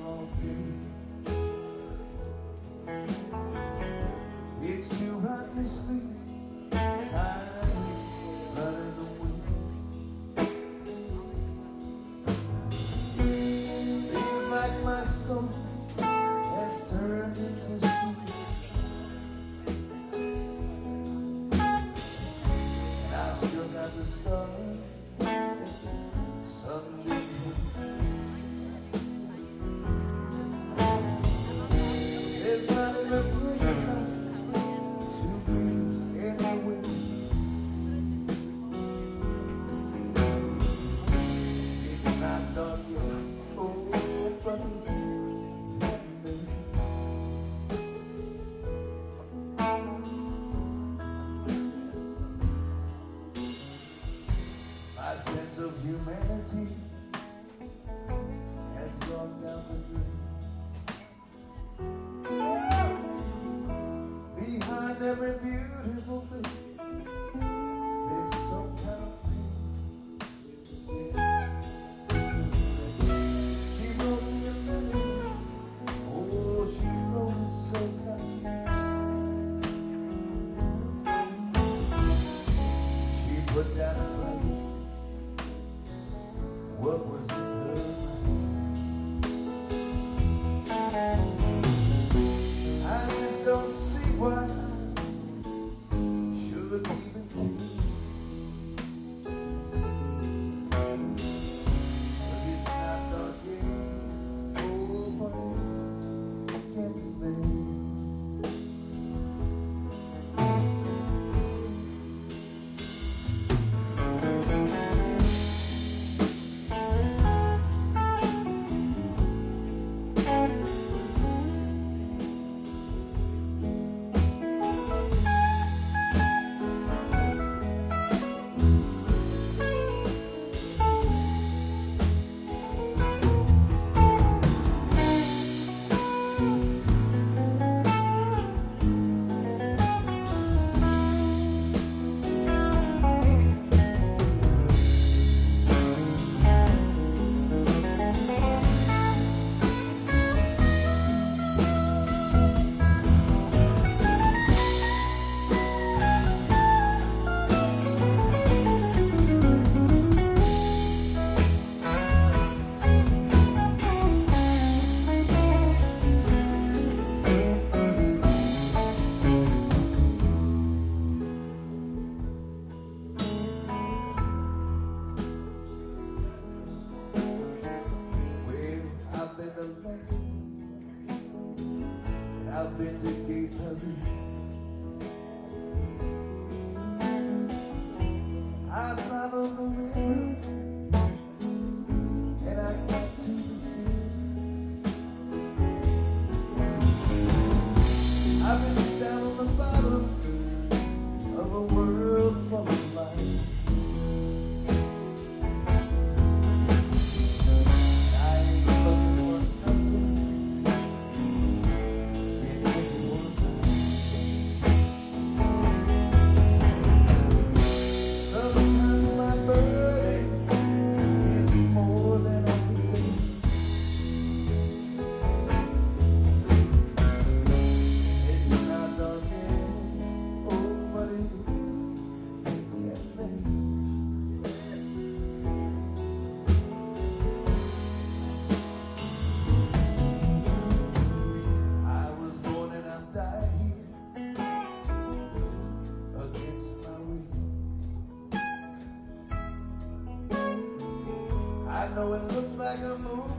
all day. It's too hot to sleep, time running away. Feels like my soul has turned into sleep. And I've still got the stars, sunbeam. There's not even room enough to breathe anyway. It's not dark yet, oh, but it's getting there. My sense of humanity has gone down the drain. Behind every beautiful thing, there's some kind of pain. She wrote me a letter, oh, she wrote it so kind. She put down a blanket, what was in her mind? I just don't see why I should even care. 'Cause it's not dark yet, oh, but it's getting there. I've been to Cape Henry. I followed the river and I got to the sea. I've been down on the bottom of a world full of light. I know it looks like a movie.